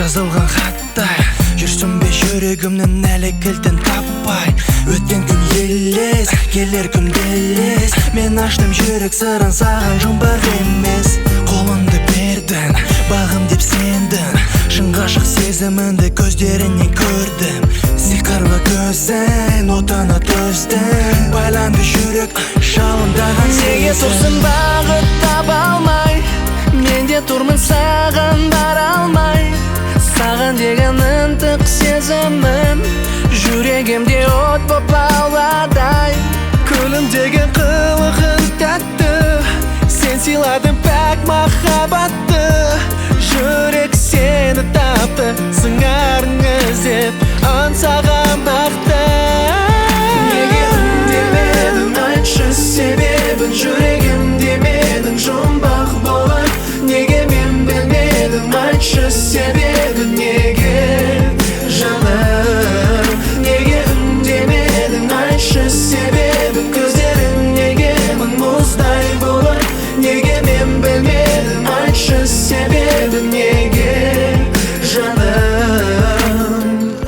жазылған хаттай жүрсің бе жүрегімнің әлі кілтін таппай. Өткен күн елес, келер күн белес. Мен аштым жүрек сырын саған жұмбақ емес. Қолыңды бердің, бағым деп сендің. Шын ғашық сезіміңді көздерінен көрдім. Сиқырлы көзің, отына төздің. Байланды жүрек жалындаған неге тұрсың бағыт таба алмай? Мен де тұрмын саған бара алмай. Саған деген ынтық сезімім жүрегімде от боп лауладай. Күлімдеген қылығың тәтті, сен сыйладың пәк махаббатты. Жүрек сені тапты, сыңарың іздеп аңсаған бақты. Неге үндемедің, айтшы себебін. Жүрегімде менің жұмбақ болар. Неге мен білмедім, айтшы себебін. Неге жаным, неге үндемедің, айтшы себебін. Көздерің неге мың мұздай болар. Неге мен білмедім, айтшы себебін. Неге жаным,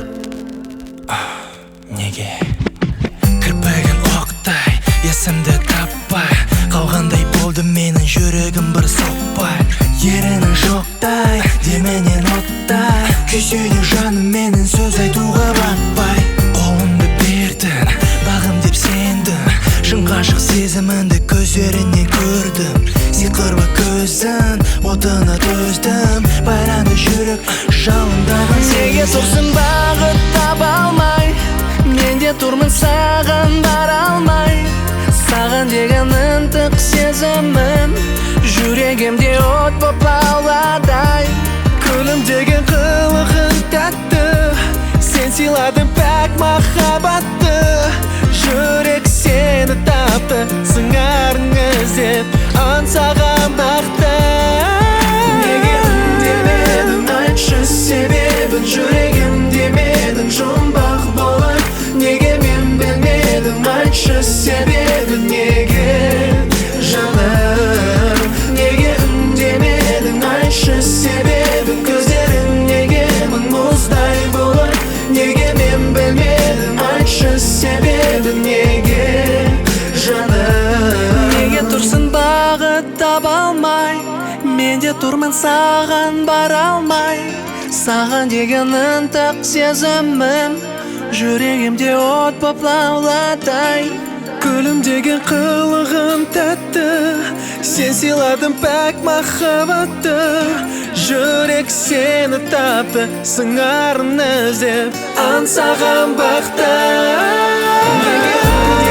неге кірпігін оқтай есімді таппай қалғандай болды менің жүрегім бір соқпай. Ерінің жоқтай деменен оттай күйсейді жаным менің сөз айтуға батпай. Қолыңды бердің, бағым деп сендің. Шын ғашық сезіміңді көздерінен көрдім. Сиқырлы көзің, отына төздім. Байланды жүрек жалындаған неге тұрсың бағыт таба алмай? Мен де тұрмын саған бара алмай. Саған деген ынтық сезімім жүрегімде от боп лауладай. Күлімдеген қылығың тәтті, сен сыйладың пәк махаббатты. Жүрек сені тапты, сыңарың іздеп аңсаған бақты. Неге үндемедің, айтшы себебін. Жүрегімде менің жұмбақ болар. Неге мен білмедім, айтшы себебін. Неге жаным, неге үндемедің, айтшы себебін. Көздерің неге мың мұздай болар. Неге мен білмедім, айтшы себебін. Неге жаным, неге тұрсың бағыт таба алмай? Мен де тұрмын саған бара алмай. Саған деген ынтық сезімім жүрегімде от боп лауладай. Күлімдеген қылығым тәтті, сен сыйладың пәк махаббатты. Жүрек сені тапты, сыңарын іздеп аңсаған бақты.